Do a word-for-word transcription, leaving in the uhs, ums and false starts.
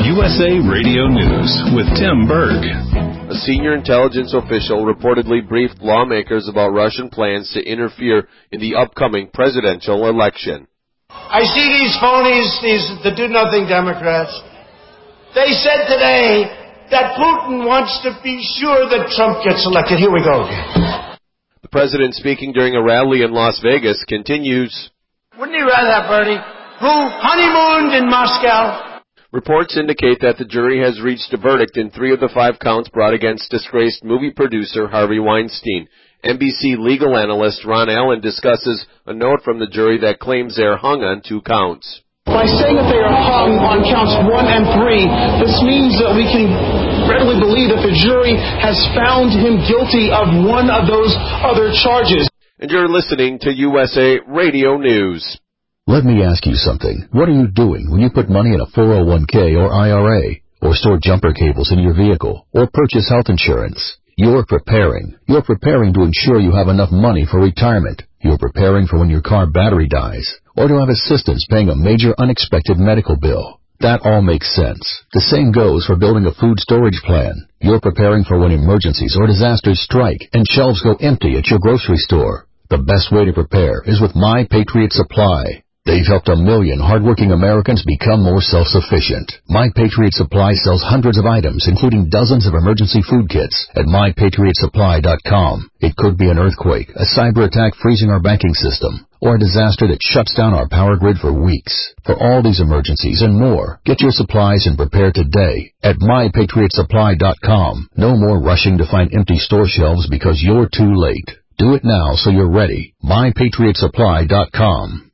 U S A Radio News with Tim Berg. A senior intelligence official reportedly briefed lawmakers about Russian plans to interfere in the upcoming presidential election. I see these phonies, these the do-nothing Democrats. They said today that Putin wants to be sure that Trump gets elected. Here we go again. The president, speaking during a rally in Las Vegas, continues. Wouldn't he rather have Bernie, who honeymooned in Moscow? Reports indicate that the jury has reached a verdict in three of the five counts brought against disgraced movie producer Harvey Weinstein. N B C legal analyst Ron Allen discusses a note from the jury that claims they are hung on two counts. By saying that they are hung on counts one and three, this means that we can readily believe that the jury has found him guilty of one of those other charges. And you're listening to U S A Radio News. Let me ask you something. What are you doing when you put money in a four oh one k or I R A, or store jumper cables in your vehicle, or purchase health insurance? You're preparing. You're preparing to ensure you have enough money for retirement. You're preparing for when your car battery dies, or to have assistance paying a major unexpected medical bill. That all makes sense. The same goes for building a food storage plan. You're preparing for when emergencies or disasters strike and shelves go empty at your grocery store. The best way to prepare is with My Patriot Supply. They've helped a million hardworking Americans become more self-sufficient. My Patriot Supply sells hundreds of items, including dozens of emergency food kits, at my patriot supply dot com. It could be an earthquake, a cyber attack freezing our banking system, or a disaster that shuts down our power grid for weeks. For all these emergencies and more, get your supplies and prepare today at my patriot supply dot com. No more rushing to find empty store shelves because you're too late. Do it now so you're ready. my patriot supply dot com.